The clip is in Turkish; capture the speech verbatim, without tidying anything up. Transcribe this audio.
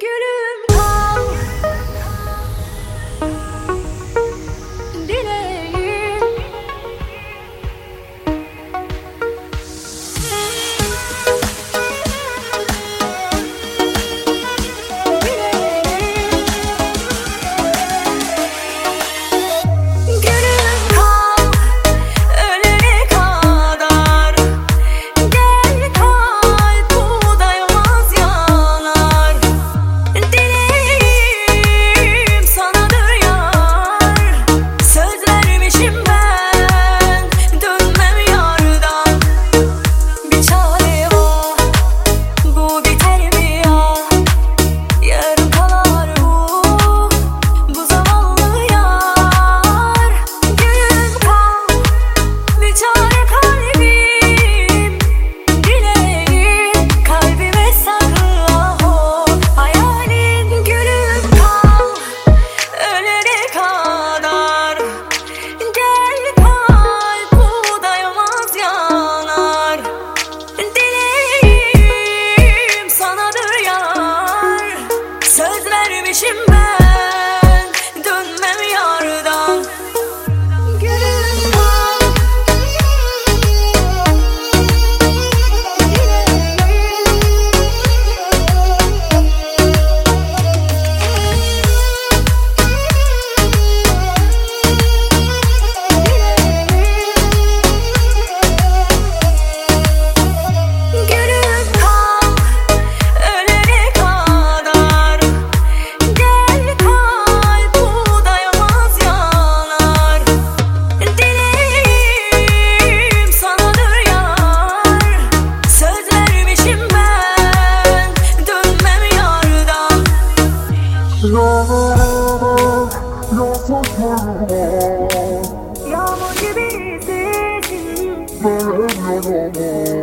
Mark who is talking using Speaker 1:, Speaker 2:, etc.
Speaker 1: Gülüm kal, dileğim. Gülüm kal, ölene kadar. Gel kalp bu dayanmaz yanar. Dileğim sanadır yar. Söz vermişim ben, dönmem yardan. Bir çare var, bu biter mi ya? Yarım kalar bu, bu zavallı yar. Gülüm kal, bir çare kalbim. Dileğim kalbime sakla o hayalin. Gülüm kal, ölene kadar. Gel kalp bu dayanmaz yanar. Dileğim sanadır yar. Söz vermişim ben, dönmem yardan. Gülüm kal, gülüm kal, ölene kadar. Gel kalp bu dayanmaz yanar. Dileğim sanadır yar. Söz vermişim ben, dönmem yardan. Yağmur gibi sesin.